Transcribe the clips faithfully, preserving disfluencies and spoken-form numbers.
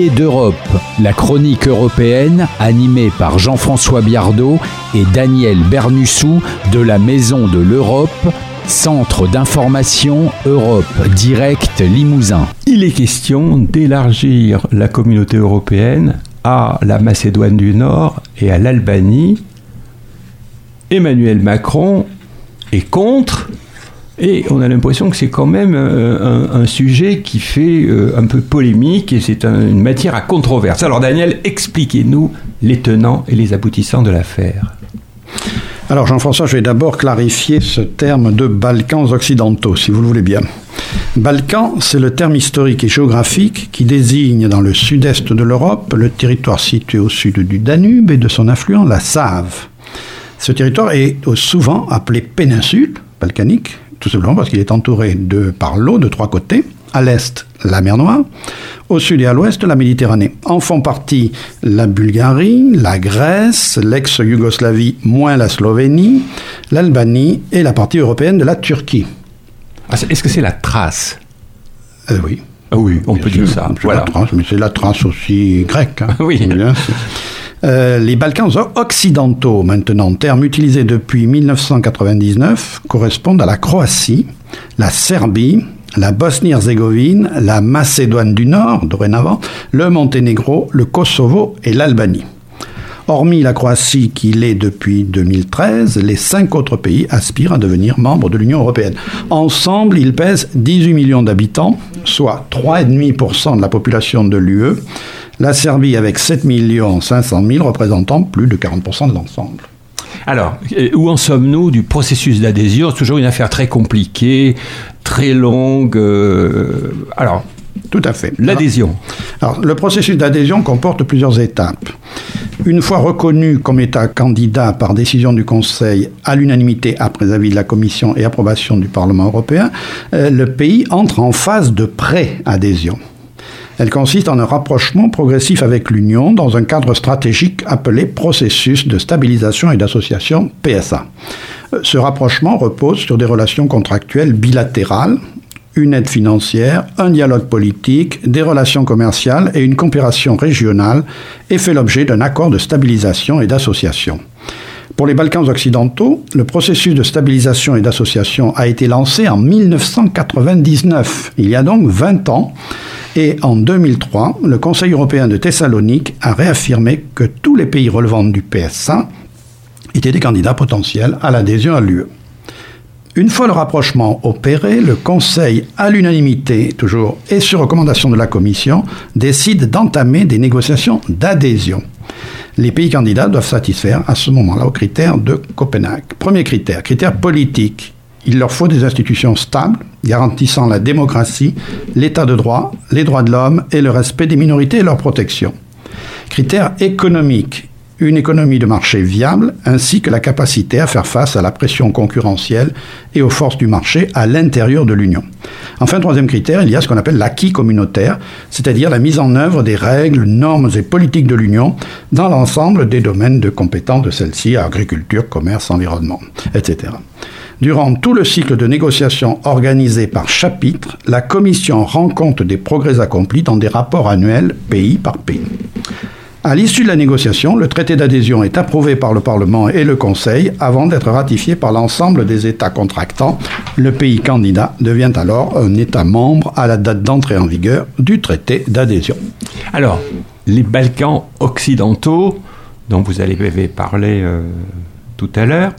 Billet d'Europe, la chronique européenne animée par Jean-François Biardot et Daniel Bernussou de la Maison de l'Europe, Centre d'information Europe Direct Limousin. Il est question d'élargir la communauté européenne à la Macédoine du Nord et à l'Albanie. Emmanuel Macron est contre. Et on a l'impression que c'est quand même euh, un, un sujet qui fait euh, un peu polémique et c'est un, une matière à controverse. Alors Daniel, expliquez-nous les tenants et les aboutissants de l'affaire. Alors Jean-François, je vais d'abord clarifier ce terme de Balkans occidentaux, si vous le voulez bien. Balkans, c'est le terme historique et géographique qui désigne dans le sud-est de l'Europe le territoire situé au sud du Danube et de son affluent, la Save. Ce territoire est souvent appelé péninsule balkanique, tout simplement parce qu'il est entouré de, par l'eau de trois côtés. À l'est, la mer Noire. Au sud et à l'ouest, la Méditerranée. En font partie la Bulgarie, la Grèce, l'ex-Yougoslavie, moins la Slovénie, l'Albanie et la partie européenne de la Turquie. Ah, est-ce que c'est la Thrace ? euh, Oui. Ah oui, on peut sûr, dire ça. C'est voilà. la Thrace, mais c'est la Thrace aussi grecque. Hein. Oui. Bien, Euh, les Balkans occidentaux, maintenant, terme utilisé depuis dix-neuf cent quatre-vingt-dix-neuf, correspondent à la Croatie, la Serbie, la Bosnie-Herzégovine, la Macédoine du Nord, dorénavant, le Monténégro, le Kosovo et l'Albanie. Hormis la Croatie qui l'est depuis deux mille treize, les cinq autres pays aspirent à devenir membres de l'Union européenne. Ensemble, ils pèsent dix-huit millions d'habitants, soit trois virgule cinq pour cent de la population de l'U E. La Serbie, avec sept millions cinq cent mille, représentant plus de quarante pour cent de l'ensemble. Alors, où en sommes-nous du processus d'adhésion ? C'est toujours une affaire très compliquée, très longue. Euh... Alors, tout à fait. L'adhésion. Alors, alors, le processus d'adhésion comporte plusieurs étapes. Une fois reconnu comme État candidat par décision du Conseil à l'unanimité après avis de la Commission et approbation du Parlement européen, euh, le pays entre en phase de pré-adhésion. Elle consiste en un rapprochement progressif avec l'Union dans un cadre stratégique appelé processus de stabilisation et d'association P S A. Ce rapprochement repose sur des relations contractuelles bilatérales, une aide financière, un dialogue politique, des relations commerciales et une coopération régionale et fait l'objet d'un accord de stabilisation et d'association. Pour les Balkans occidentaux, le processus de stabilisation et d'association a été lancé en dix-neuf cent quatre-vingt-dix-neuf, il y a donc vingt ans, et en deux mille trois, le Conseil européen de Thessalonique a réaffirmé que tous les pays relevant du P S A étaient des candidats potentiels à l'adhésion à l'U E. Une fois le rapprochement opéré, le Conseil, à l'unanimité toujours et sur recommandation de la Commission, décide d'entamer des négociations d'adhésion. Les pays candidats doivent satisfaire à ce moment-là aux critères de Copenhague. Premier critère, critère politique. Il leur faut des institutions stables, garantissant la démocratie, l'état de droit, les droits de l'homme et le respect des minorités et leur protection. Critère économique. Une économie de marché viable, ainsi que la capacité à faire face à la pression concurrentielle et aux forces du marché à l'intérieur de l'Union. Enfin, troisième critère, il y a ce qu'on appelle l'acquis communautaire, c'est-à-dire la mise en œuvre des règles, normes et politiques de l'Union dans l'ensemble des domaines de compétence de celle-ci, agriculture, commerce, environnement, et cetera. Durant tout le cycle de négociation organisé par chapitre, la Commission rend compte des progrès accomplis dans des rapports annuels pays par pays. À l'issue de la négociation, le traité d'adhésion est approuvé par le Parlement et le Conseil avant d'être ratifié par l'ensemble des États contractants. Le pays candidat devient alors un État membre à la date d'entrée en vigueur du traité d'adhésion. Alors, les Balkans occidentaux, dont vous avez parlé euh, tout à l'heure,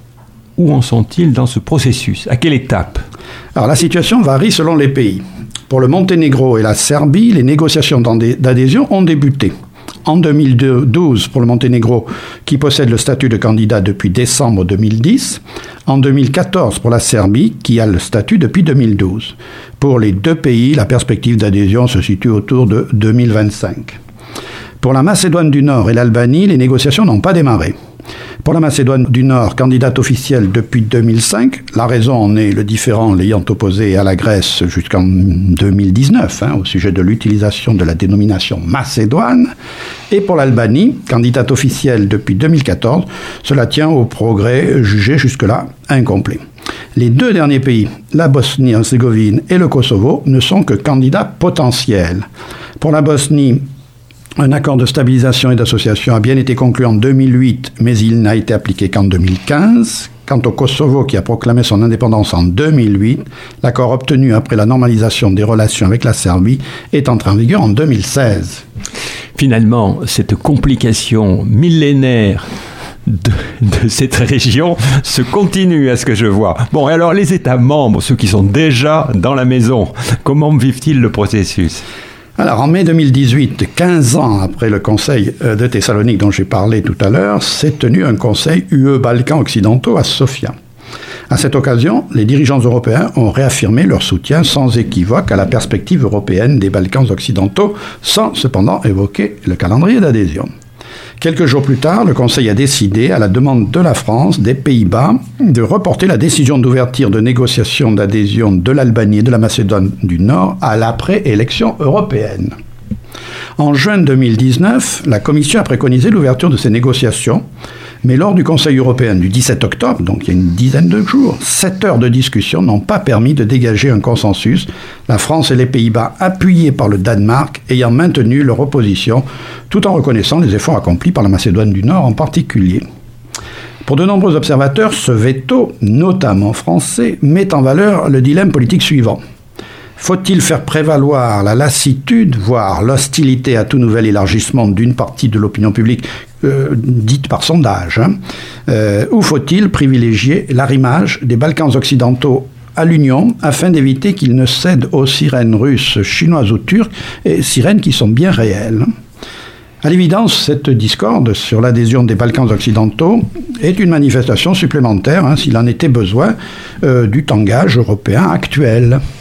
où en sont-ils dans ce processus ? À quelle étape ? Alors, la situation varie selon les pays. Pour le Monténégro et la Serbie, les négociations d'adhésion ont débuté. En deux mille douze pour le Monténégro, qui possède le statut de candidat depuis décembre deux mille dix. En deux mille quatorze pour la Serbie, qui a le statut depuis deux mille douze. Pour les deux pays, la perspective d'adhésion se situe autour de deux mille vingt-cinq. Pour la Macédoine du Nord et l'Albanie, les négociations n'ont pas démarré. Pour la Macédoine du Nord, candidate officielle depuis deux mille cinq, la raison en est le différend l'ayant opposé à la Grèce jusqu'en deux mille dix-neuf, hein, au sujet de l'utilisation de la dénomination Macédoine. Et pour l'Albanie, candidate officielle depuis deux mille quatorze, cela tient au progrès jugé jusque-là incomplet. Les deux derniers pays, la Bosnie-Herzégovine et le Kosovo, ne sont que candidats potentiels. Pour la Bosnie, un accord de stabilisation et d'association a bien été conclu en deux mille huit, mais il n'a été appliqué qu'en deux mille quinze. Quant au Kosovo, qui a proclamé son indépendance en deux mille huit, l'accord obtenu après la normalisation des relations avec la Serbie est entré en vigueur en deux mille seize. Finalement, cette complication millénaire De, de cette région se continue à ce que je vois. Bon, et alors les États membres, ceux qui sont déjà dans la maison, comment vivent-ils le processus ? Alors, en mai deux mille dix-huit, quinze ans après le Conseil de Thessalonique dont j'ai parlé tout à l'heure, s'est tenu un Conseil U E Balkans occidentaux à Sofia. À cette occasion, les dirigeants européens ont réaffirmé leur soutien sans équivoque à la perspective européenne des Balkans occidentaux, sans cependant évoquer le calendrier d'adhésion. Quelques jours plus tard, le Conseil a décidé, à la demande de la France, des Pays-Bas, de reporter la décision d'ouverture de négociations d'adhésion de l'Albanie et de la Macédoine du Nord à l'après-élection européenne. En juin deux mille dix-neuf, la Commission a préconisé l'ouverture de ces négociations, mais lors du Conseil européen du dix-sept octobre, donc il y a une dizaine de jours, sept heures de discussion n'ont pas permis de dégager un consensus, la France et les Pays-Bas, appuyés par le Danemark, ayant maintenu leur opposition, tout en reconnaissant les efforts accomplis par la Macédoine du Nord en particulier. Pour de nombreux observateurs, ce veto, notamment français, met en valeur le dilemme politique suivant. Faut-il faire prévaloir la lassitude, voire l'hostilité à tout nouvel élargissement d'une partie de l'opinion publique, euh, dite par sondage, hein, euh, ou faut-il privilégier l'arrimage des Balkans occidentaux à l'Union afin d'éviter qu'ils ne cèdent aux sirènes russes, chinoises ou turques, et sirènes qui sont bien réelles ? À l'évidence, cette discorde sur l'adhésion des Balkans occidentaux est une manifestation supplémentaire, hein, s'il en était besoin, euh, du tangage européen actuel.